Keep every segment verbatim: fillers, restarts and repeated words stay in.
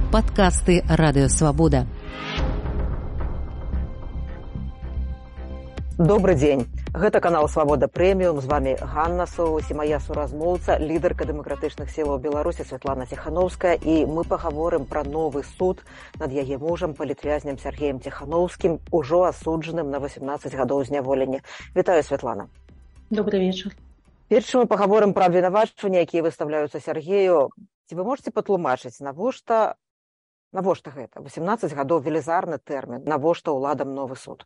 Падкасты радыёвабода. Добры дзень. Гэта канал Свабода Прэміум. З вами Ганна Соус і мая суразмоўца, лідарка дэмакратычных сілаў Беларусі Святлана Ціхановская. І мы пагаворым пра новы суд над яе мужам, палітвязням Сергеем Ціхановскім, ужо асуджаным на восемнадцаць гадоў зняволення. Вітаю, Святлана. Добрый вечер. Перш чым мы пагаворым пра абвінавачванні, якія выстаўляюцца Сергею, ці вы можаце патлумачыць, навошта навошта гэта? восемнадцаць гадоў велізарны тэрмін, навошта ўладам новы суд?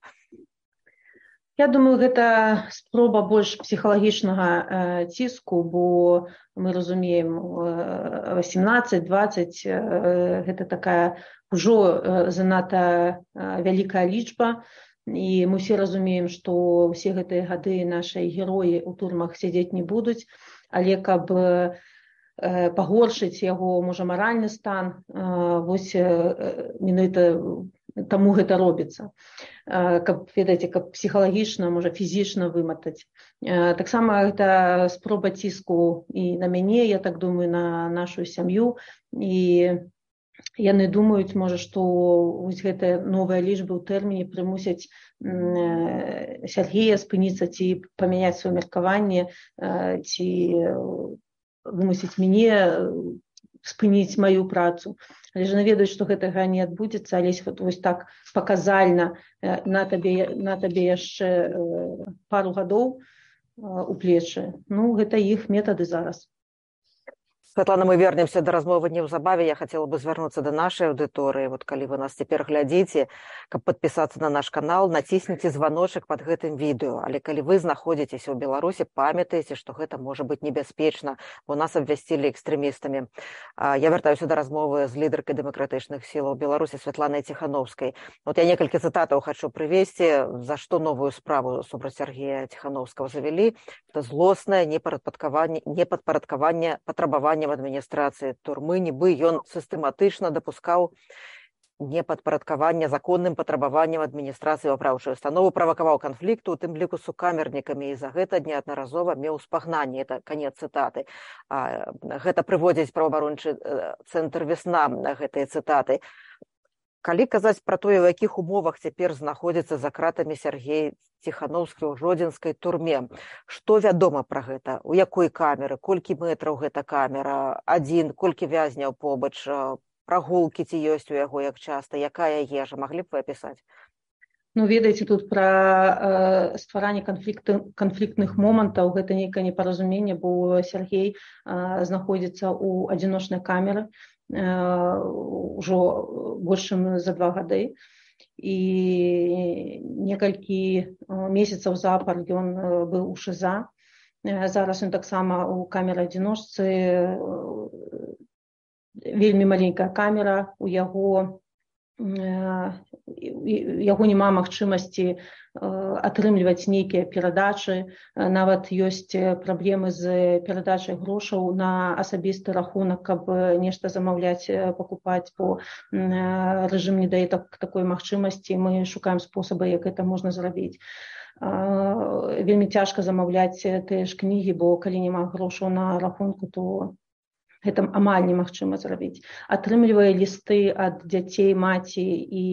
Я думаю, гэта спроба больш псіхалагічнага э, ціску, бо мы разумеем, э, восемнадцаць дваццаць э, гэта такая ўжо э, занадта э, вялікая лічба, і мы все разумеем, што ўсе гэтыя гады нашыя героі ў турмах сядзець не будуць, але каб э, пагоршыць яго, можа, маральны стан, э, вось э, менавіта таму гэта робіцца. Каб, ведаеце, каб псіхалагічна, можа, фізічна выматаць. Таксама гэта спроба ціску і на мяне, я так думаю, на нашу сям'ю. І яны думаюць, можа, што вось гэтая новая лічба ў тэрміне прымусяць Сергея спыніцца ці памяняць сваё меркаванне, ці вымусіць мяне спыніць маю працу. Але ж наведаюць, што гэтага не адбудзецца, але вось так паказальна на табе, на табе яшчэ пару гадоў у плечы. Ну, гэта іх метады зараз. Святлана, мы вернемся да размовы неўзабаве. Я хацела бы звярнуцца да нашай аўдыторыі. Вот калі вы нас цяпер глядзіце, каб падпісацца на наш канал, націсніце званочак пад гэтым відэо. Але калі вы знаходзіцеся ў Беларусі, памятайце, што гэта можа быць небяспечна, бо нас абвясцілі экстрэмістамі. Я вяртаюся да размовы з лідаркай дэмакратычных сілаў Беларусі Святланай Ціхановскай. Вот я некалькі цытатаў хачу прывесці, за што новую справу супраць Сергея Ціхановскага завялі. Это злоснае непадпарадкаванне, непадпарадкаванне патрабавання в адміністрацыі турмы, нібы ён сістэматычна дапускаў непадпарадкаванне законным патрабаванням адміністрацыі вапраўчай установы, правакаваў канфлікту, у тым ліку з сукамернікамі, і за гэта неаднаразова меў спагнанне. Это канец цытаты. А, гэта прыводзіць праваабарончы цэнтр «Весна» гэтыя цытаты. Калі казаць пра тое, у якіх умовах цяпер знаходзіцца за кратамі Сергей Ціхановскі ў жодзінскай турме, што вядома пра гэта? У якой камеры? Колькі метраў гэта камера? Адзін? Колькі вязняў побач? Прагулкі ці ёсць у яго, як часта? Якая ежа? Маглі б вы апісаць? Ну, ведаеце, тут пра э, стваранне канфліктных момантаў, гэта нейкае непаразуменне, бо Сергей э, знаходзіцца ў адзіночнай камеры ўжо больш чым за два гады, і некалькі месяцаў запар ён быў у ШИЗА. Зараз ён таксама ў камеры адзіночцы, вельмі маленькая камера, у яго яго няма магчымасці атрымліваць нейкія перадачы, нават ёсць праблемы з перадачай грошаў на асабісты рахунак, каб нешта замаўляць, пакупаць, бо рэжым не дае так, такой магчымасці, мы шукаем спосабы, як гэта можна зрабіць. Вельмі цяжка замаўляць тыя ж кнігі, бо калі няма грошаў на рахунку, то гэта амаль немагчыма зрабіць. Атрымлівае лісты ад дзяцей маці і,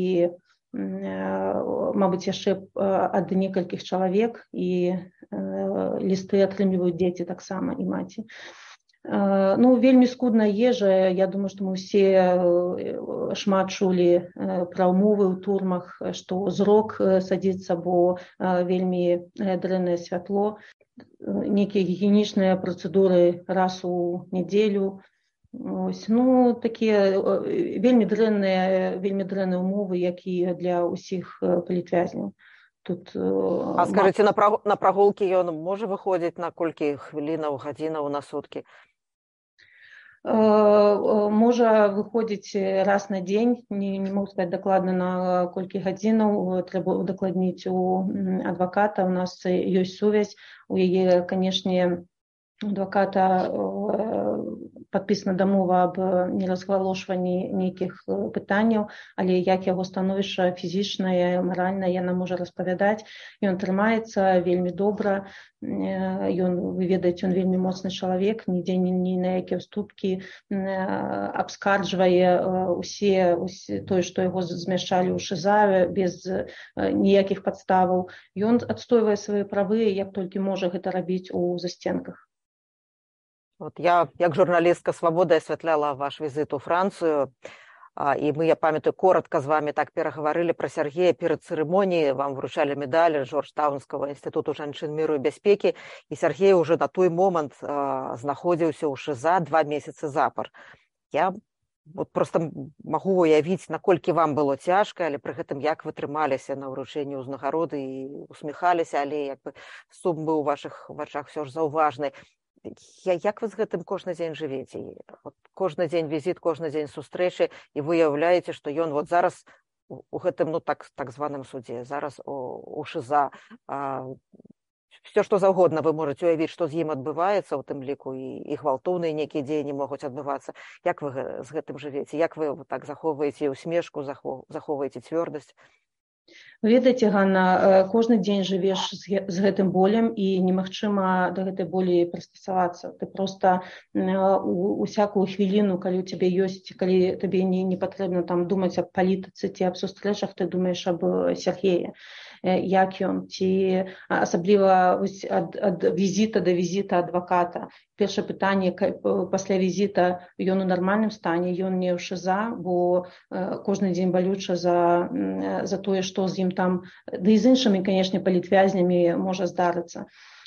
мабыць, яшчэ ад некалькіх чалавек, і лісты атрымліваюць дзеці таксама і маці. Ну, вельмі скудная ежа. Я думаю, што мы ўсе шмат чулі пра ўмовы ў турмах, што зрок садзіцца, бо вельмі дрэннае святло. Некія гігіенічныя працэдуры раз у нядзелю. Ось, ну, такія вельмі дрэнныя, вельмі дрэнныя ўмовы, як і для ўсіх палітвязняў. Тут, а скажыце, на, праг... на прагулкі ён можа выходзіць на колькі хвілінаў, гадзінаў на суткі? Можа выходзіць раз на дзень, не, не могу сказаць дакладна на колькі гадзінаў, трэба удакладніць у адваката, у нас ёсць сувязь, у яе, канешне, адваката падпісана дамова аб неразгалошванні нейкіх пытанняў, але як яго становішча фізічнае, маральнае, яна можа распавядаць. Ён трымаецца вельмі добра, ён, вы ведаеце, ён вельмі моцны чалавек, нідзе ні, ні на якія ўступкі, абскарджвае усе, усе тое, што яго змяшчалі ў ШИЗА без ніякіх падставаў. Ён адстойвае свае правы, як толькі можа гэта рабіць у засценках. Вот я, як журналістка «Свабоды», асвятляла ваш візит у Францыю, і мы, я памятаю, коротко з вами так пераговорили про Сергея перед церемонией, вам вручали медаль Джорджтаунского институту жанчын миру и бяспекі, и Сергей уже на той момент э, знаходзіўся ў ШИЗА два месяцы запар. Я вот просто могу уявіць, наколькі вам было цяжка, але пры гэтым як вы трымаліся на ўручэнні ўзнагароды і усміхаліся, але як бы сум быў у вашых вачах все ж заўважны. Я, як вы з гэтым кожны дзень жывеце? Вот кожны дзень візіт, кожны дзень сустрэчы, і вы уяўляеце, што ён вот зараз у гэтым, ну, так, так званым судзе, зараз у, у ШИЗА. А, все, што заўгодна вы можаце уявіць, што з ім адбываецца, у тым ліку і, і гвалтоўныя нейкія дзеянні могуць адбывацца. Як вы з гэтым жывеце? Як вы так захоўваеце усмешку, захоўваеце цвёрдасць? Ведаеце, Ганна, кожны дзень жывеш з гэтым болем і немагчыма да гэтай болі прыстасавацца. Ты проста у всякую хвіліну, калі у цябе ёсць, калі табе не, не патрэбна там думаць аб палітыцы ці аб сустрэчах, ты думаеш аб Сергеі, як ён, ці асабліва ад, ад візіта да візіта адваката. Першае пытанне, пасля візіта ён у нармальным стане, ён не ў ШИЗА, бо кожны дзень балюча за, за тое, што з ім там, да і з іншымі, канешне, палітвязнямі можа здарыцца.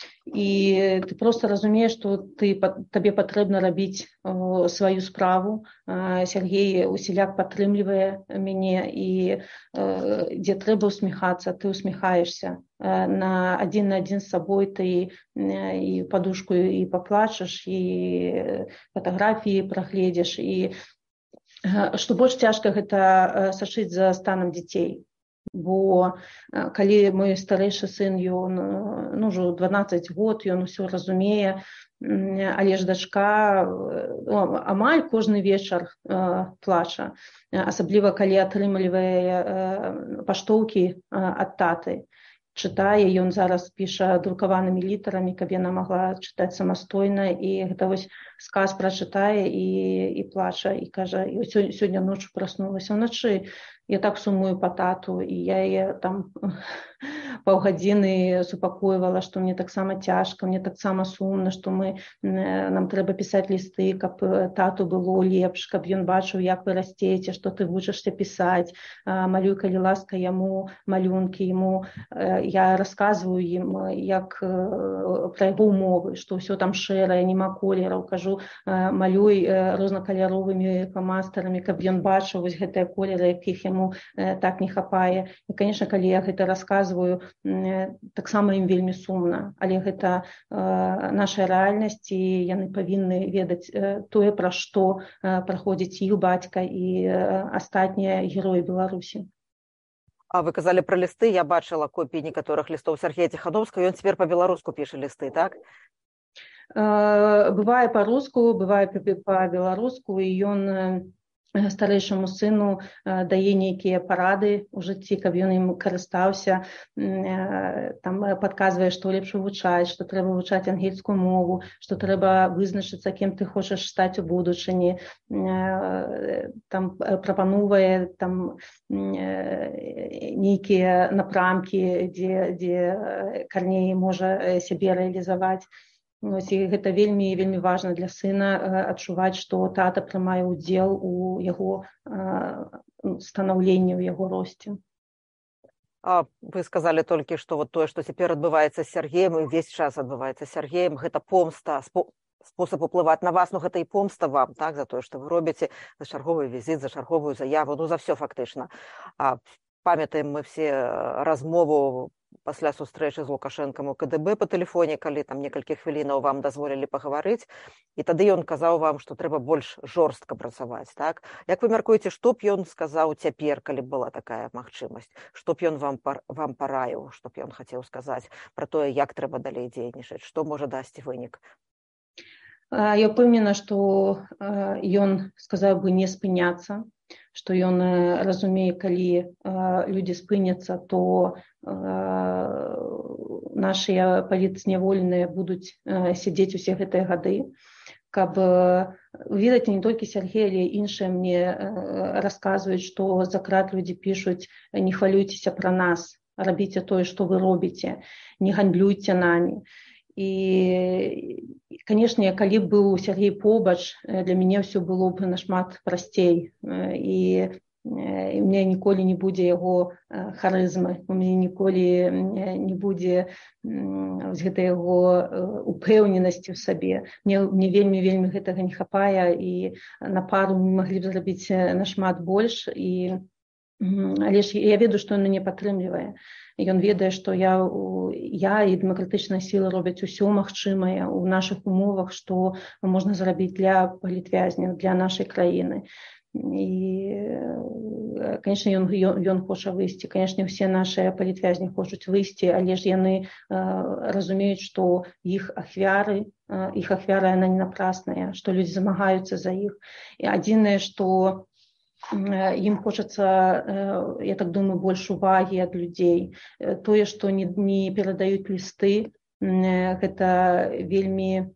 І ты просто разумееш, што ты, табе патрэбна рабіць о, сваю справу. Сергей усіляк падтрымлівае мяне, і э, дзе трэба усміхацца, ты усміхаешся. На адзін на адзін з сабой ты і падушку і паплачаш, і фатаграфіі прагледзіш. І што больш цяжка, гэта сачыць за станам дзяцей. Бо калі мой старэйшы сын, ён, ну, ўжо дванаццаць год, ён усё разумее, але ж дачка ну, амаль кожны вечар э, плача, асабліва калі атрымлівае э, паштоўкі э, ад таты. Чытае, ён зараз піша друкаванымі літарамі, каб яна магла чытаць самастойна, і гэта вось сказ прачытае і, і плача, і кажа, і сёння ноччу праснулася ўначы. Я так сумую па тату, і я яе там паўгадзіны супакойвала, што мне таксама цяжка, мне таксама сумна, што мы, нам трэба пісаць лісты, каб тату было лепш, каб ён бачыў, як вы расцееце, што ты вучышся пісаць, малюй, калі ласка, яму малюнкі, яму, я расказваю ім, як пра яго ўмовы, што ўсё там шэрае, нема колераў, кажу, малюй рознакаляровымі фламастарамі, каб ён бачыў вось гэтыя колеры, якіх яму так не хапае. І, конечно, калі я гэта расказваю, таксама ім вельмі сумна, але гэта наша рэальнасць, і яны павінны ведаць тое, пра што праходзіць іх бацька і астатнія героі Беларусі. А вы казалі пра лісты, я бачыла копіі некаторых лістоў Сергея Ціхановскага, ён цяпер па-беларуску піша лісты, так? Бывае па-руску, бывае па-беларуску, і ён старэйшаму сыну дае нейкія парады ў жыцці, каб ён ім карыстаўся, там падказвае, што лепш вывучаць, што трэба вывучаць ангельскую мову, што трэба вызначыцца, кім ты хочаш стаць у будучыні, там прапановвае там нейкія напрамкі, дзе, дзе Карней можа сябе рэалізаваць. Ось, і гэта вельмі вельмі важна для сына адчуваць, што тата прымае ўдзел у яго станаўленні, у яго росце. А вы сказалі толькі, што вот тое, што цяпер адбываецца з Сергеем, і ўвесь час адбываецца з Сергеем, гэта помста, спосаб уплываць на вас, ну гэта і помста вам, так, за тое, што вы робіце, за чарговы візіт, за чарговую заяву, ну за все фактычна. А памятаем мы все размову пасля сустрэчы з Лукашэнкам у КДБ па тэлефоне, калі там некалькі хвілінаў вам дазволілі пагаварыць, і тады ён казаў вам, што трэба больш жорстка працаваць, так? Як вы мяркуеце, што б ён сказаў цяпер, калі б была такая магчымасць? Што б ён вам, вам параіў, што б ён хацеў сказаць пра тое, як трэба далей дзейнічаць, што можа дасці вынік? Я ўпэўнена, што ён сказаў бы не спыняцца, што ён разумее, калі людзі спыняцца, то нашыя палітзняволеныя будуць сядзець усе гэтыя гады. Каб ведаць, не толькі Сергей, але і іншыя мне расказваюць, што за крат людзі пішуць: не хвалюйцеся пра нас, рабіце тое, што вы робіце, не гандлюйце намі. І, канешне, калі б быў Сергей побач, для мяне ўсё было б нашмат прасцей. І, і мне ніколі не будзе яго харызмы, у мяне ніколі не будзе гэтай яго упэўненасці ў сабе. Мне, мне вельмі-вельмі гэтага не хапае, і на пару мы маглі б зрабіць нашмат больш. І, але ж я ведаю, што ён мяне падтрымлівае. Ён ведае, што я, я і дэмакратычныя сілы робяць усё магчымае ў нашых умовах, што можна зрабіць для палітвязняў, для нашай краіны. І, канешне, ён, ён, ён хоча выйсці. Канешне, усе нашыя палітвязні хочуць выйсці, але ж яны э, разумеюць, што іх ахвяры, э, іх ахвяра, яна не напрасная, што людзі замагаюцца за іх. І адзінае, што ім хочацца, я так думаю, больш увагі ад людзей. Тое, што не, не перадаюць лісты, гэта вельмі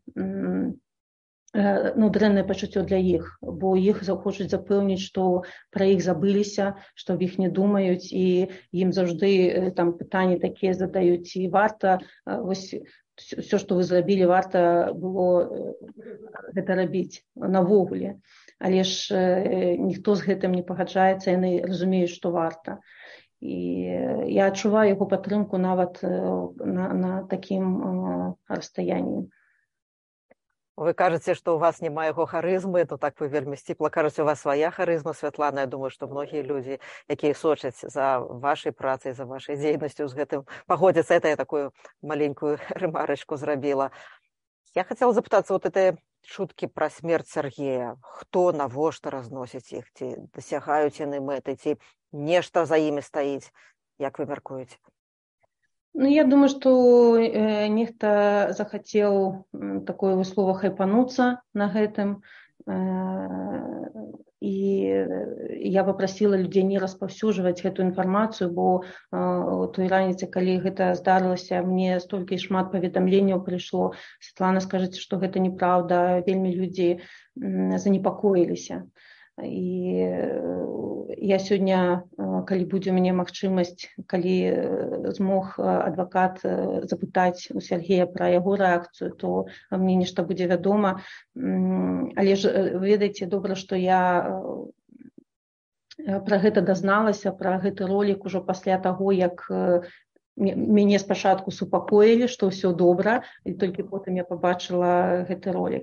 ну, дрэннае пачуццё для іх, бо іх хочуць запэўніць, што пра іх забыліся, што аб іх не думаюць, і ім заўжды там пытанні такія задаюць: і варта, вось, все, што вы зрабілі, варта было гэта рабіць навогуле. Але ж ніхто з гэтым не пагаджаецца, яны разумеюць, што варта. І я адчуваю яго падтрымку нават на, на такім расстаянні. Вы кажаце, што ў вас няма яго харызмы, то так вы вельмі сціпла кажаце, у вас свая харызма, Святлана. Я думаю, што многія людзі, якія сочаць за вашай працай, за вашай дзейнасцю, з гэтым пагодзяцца. Это я такую маленькую рэмарачку зрабіла. Я хацела запытацца, вот это шуткі пра смерць Сергея. Хто, навошта разносіць іх? Ці дасягаюць яны мэты? Ці нешта за імі стаіць? Як вы мяркуеце? Ну, я думаю, што э, нехта захацеў э, такое слово хайпануцца на гэтым. Э, і я папрасіла людзей не распаўсюджваць гэту інфармацыю, бо э, той раніцы, калі гэта здарылася, мне столькі шмат паведамленняў прыйшло. Святлана, скажыце, што гэта неправда, вельмі людзі э, занепакоіліся. І я сёння, калі будзе у мяне магчымасць, калі змог адвакат запытаць у Сергея пра яго рэакцыю, то мне нешта будзе вядома. Але ж ведаеце, добра, што я пра гэта дазналася, пра гэты ролік ужо пасля таго, як мяне спачатку супакоілі, што ўсё добра, і толькі потым я пабачыла гэты ролік.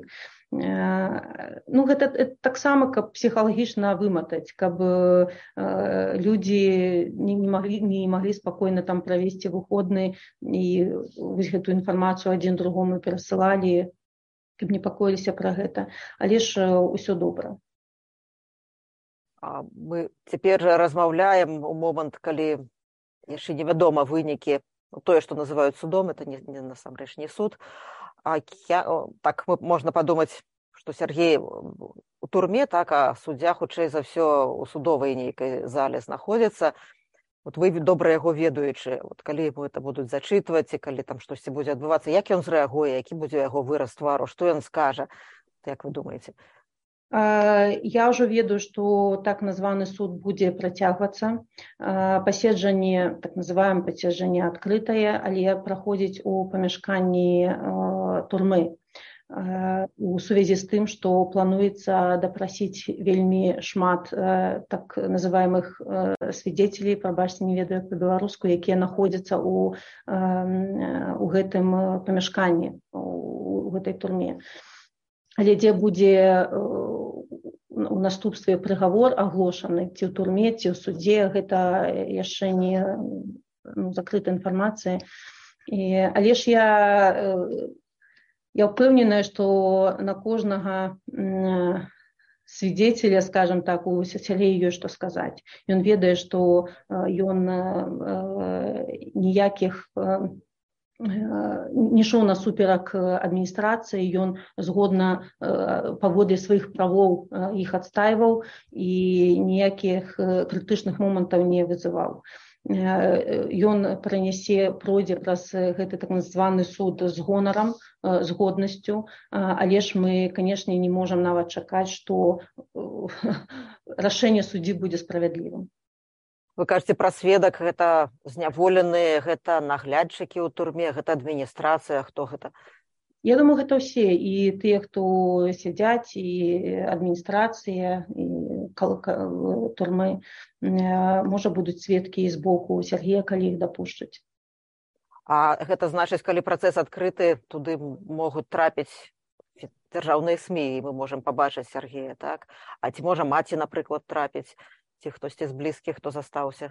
Ну, гэта, гэта таксама, каб псіхалагічна выматаць, каб э, людзі не, не, маглі, не маглі спакойна там правесці выходны і вось гэту інфармацыю адзін другому перасылалі, каб непакоіліся пра гэта. Але ж усё добра. А мы цяпер размаўляем у момант, калі яшчэ невядома вынікі, тое, што называюць судом, это не, не насамрэч не суд. А я, так можна падумаць, што Сергей у турме, так, а суддзя, хутчэй за ўсё, у судовай нейкай зале знаходзіцца. Вот вы добра яго ведаючы, вот калі ему это будуць зачытваць, і калі там штосьці будзе адбывацца, як ён зрэагуе, які будзе яго выраз твару, што ён скажа, як вы думаеце? Я ўжо ведаю, што так названы суд будзе працягвацца. Паседжанне, так называем паседжанне адкрытае, але праходзіць у памяшканні турмы. У сувязі з тым, што плануецца дапрасіць вельмі шмат так называемых свидетелей, прабачце, не ведаю па-беларуску, якія находзяцца ў, у гэтым памяшканні, у гэтай турме. Але дзе будзе у наступстве прыгавор аглошаны, ці ў турме, ці ў судзе, гэта яшчэ не ну, закрытая інфармацыя. І, але ж я, я ўпэўненая, што на кожнага свидетеля, скажем так, у Сергея ёсць што сказаць. Ён ведае, што ён ніякіх не ішоў насуперак адміністрацыі, ён згодна паводле сваіх правоў іх адстайваў і ніякіх крытычных момантаў не вызываў. Ён пранясе, пройдзе праз гэты так званы суд з гонарам, з годнасцю, але ж мы, канешне, не можам нават чакаць, што рашэнне суддзі будзе справядлівым. Вы кажаце пра сведак, гэта зняволеныя, гэта наглядчыкі ў турме, гэта адміністрацыя, хто гэта? Я думаю, гэта ўсе, і тыя, хто сядзяць, і адміністрацыя, і турмы. Можа, будуць сведкі з боку Сергея, калі іх дапушчаць. А гэта значыць, калі працэс адкрыты, туды могуць трапіць дзяржаўныя СМІ, і мы можам пабачыць Сергея, так? А ці можа маці, напрыклад, трапіць? Ці хтосьці з блізкіх, хто застаўся?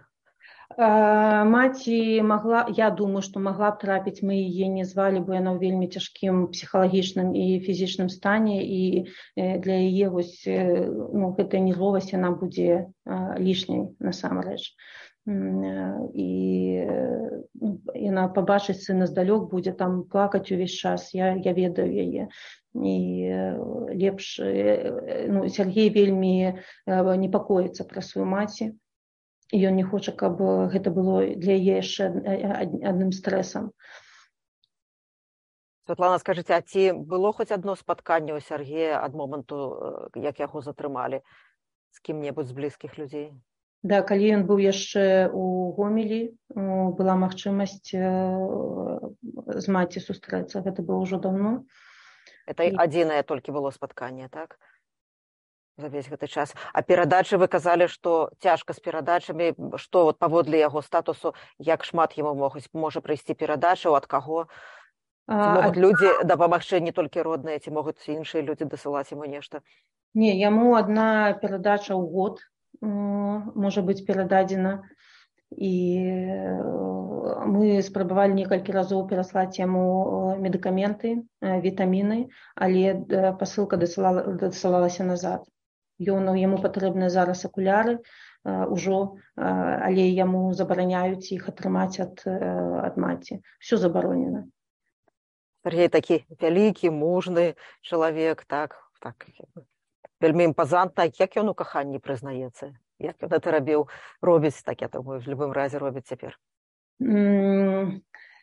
Маці магла, я думаю, што магла б трапіць, мы яе не звалі, бо яна ў вельмі цяжкім псіхалагічным і фізічным стане, і для яе вось, ну, гэтая нервовасць, яна будзе лішняй насамрэч. І яна пабачыць сына здалёк, будзе там плакаць увесь час, я, я ведаю яе. І лепш, ну, Сергей вельмі непакоіцца пра сваю маці, і ён не хоча, каб гэта было для яе яшчэ адным стрэсам. Святлана, скажыце, а ці было хоць адно спатканне ў Сергея ад моманту, як яго затрымалі, з кім-небудзь з блізкіх людзей? Да, калі ён быў яшчэ ў Гомелі, была магчымасць з маці сустрэцца, гэта было ўжо даўно. Это адзінае толькі было спатканне, так? За весь гэты час. А перадачы вы казалі, што цяжка з перадачамі, што вот паводле яго статусу, як шмат яму могуць, можа прыйсці перадачаў, ад каго? Ці могуць людзі дапамагчы, не толькі родныя, ці могуць іншыя людзі дасылаць яму нешта? Не, яму адна перадача ў год можа быць перададзена. І мы спрабавалі некалькі разоў пераслаць яму медыкаменты, вітаміны, але пасылка дасылалася назад. Ён, яму патрэбныя зараз акуляры ўжо, але яму забараняюць іх атрымаць ад, ад маці. Всё забаронена. Сергей такі вялікі, мужны чалавек, так, так, вельмі імпазантна. Як ён у каханні прызнаецца? Як ён гэта рабіў, робіць, так, я думаю, в любым разе робіць цяпер? Не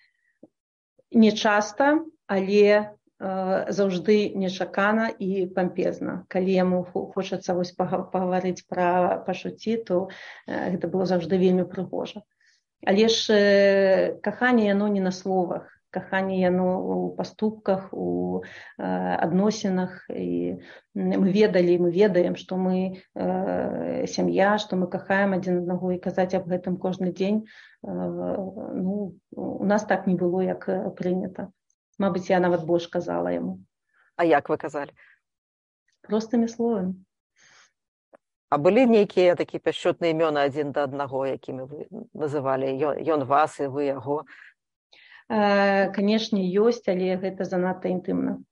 часта, але заўжды нечакана і пампезна. Калі яму хочацца вось пагаварыць пра пачуцці, то гэта было заўжды вельмі прыгожа. Але ж каханне яно не на словах. Каханне яно ў паступках, у адносінах. І мы ведалі, мы ведаем, што мы сям'я, што мы кахаем адзін аднаго, і казаць аб гэтым кожны дзень, ну, у нас так не было, як прынята. Мабыць, я нават больш казала яму. А як вы казалі? Простымі словамі. А былі нейкія такія пяшчотныя імёны адзін да аднаго, якімі вы называлі? Ён вас і вы яго? Канешне, ёсць, але гэта занадта інтымна.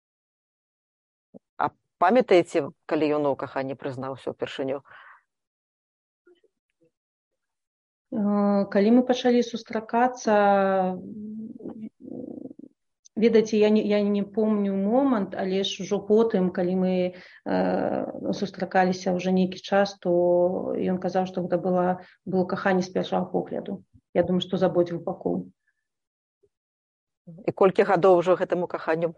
А памятаеце, калі ён у каханні прызнаўся ўпершыню? Калі мы пачалі сустракацца, ведаеце, я не, я не помню момант, але ж ужо потым, калі мы э, сустракаліся ўжо нейкі час, то ён казаў, што гэта было, было каханне з першага погляду. Я думаю, што з абодвух бакоў. І колькі гадоў ўжо гэтаму каханню?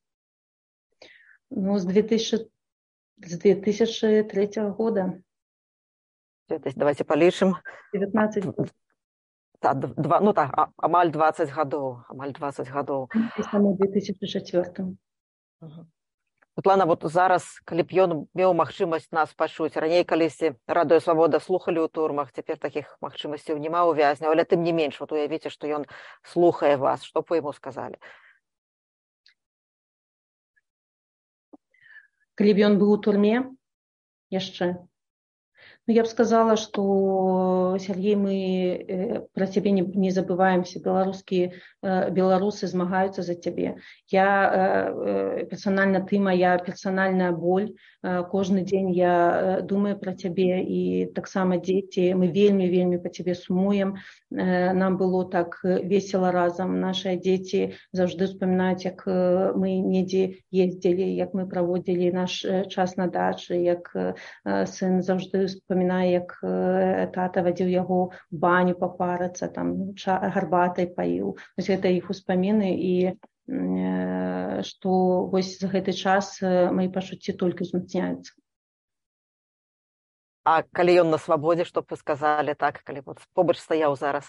Ну, з две тысячи третьего года. Давайте палічым. девятнадцать год. Та, два, ну так, а, амаль двадцать гадоў. Амаль двадцать гадоў. Самому две тысячи четвёртым. Угу. Святлана, вот зараз, калі б ён меў магчымасць нас пачуць, раней калісьці Радыё Свабода слухалі ў турмах, цяпер такіх магчымасцяў няма ў вязняў, але тым не менш, вот уявіце, што ён слухае вас, што б вы яму сказалі? Калі б ён быў у турме яшчэ, Ну, я бы сказала, что, Сергей, мы про тебя не, не забываемся. Белорусские, белорусы змагаются за тебя. Я персонально, ты моя персональная боль. Каждый день я думаю про тебя. И так само дети. Мы вельми-вельми по тебе сумуем. Нам было так весело разом. Наши дети завжди вспоминают, как мы недзе ездили, как мы проводили наш час на даче, як сын завжди вспоминает, як тата вадзіў яго в баню папарацца, там гарбатай паіў. Вось гэта іх успаміны, і што вось за гэты час мои пачуцці толькі узмацняюцца. А калі ён на свабодзе, што б вы сказалі, так, калі вот побач стаяў зараз?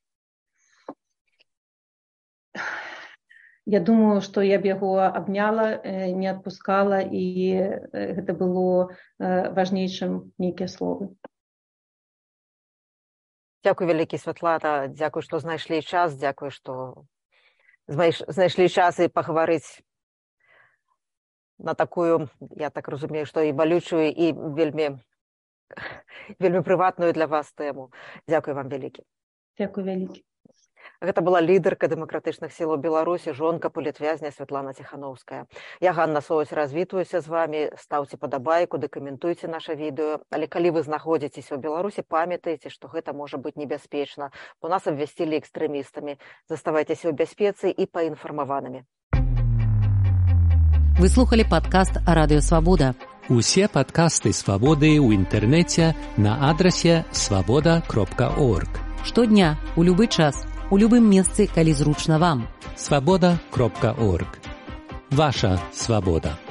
Я думаю, што я б яго абняла, не адпускала, і гэта было важней, чым нейкія словы. Дзякуй вялікі, Святлана, дзякуй, што знайшлі час, дзякуй, што знайшлі час і пагаварыць на такую, я так разумею, што і балючую, і вельмі, вельмі прыватную для вас тэму. Дзякуй вам вялікі. Дзякуй вялікі. Гэта была лідарка дэмакратычных сілаў Беларусі, жонка палітвязня Святлана Ціхановская. Я, Ганна Соўць, развітваюся з вамі. Стаўце падабайку, дэкаментуйце наша відэо. Але калі вы знаходзіцеся ў Беларусі, памятайце, што гэта можа быць небяспечна, бо нас абвясцілі экстрэмістамі. Заставайцеся ў бяспецы і паінфармаванымі. Вы слухали падкаст «Радыё Свабода». Усе падкасты «Свабоды» ў інтэрнэце на адрасе свабода кропка орг. Штодня, у любы час, у любым месцы, калі зручна вам. свабода кропка орг. Ваша свабода.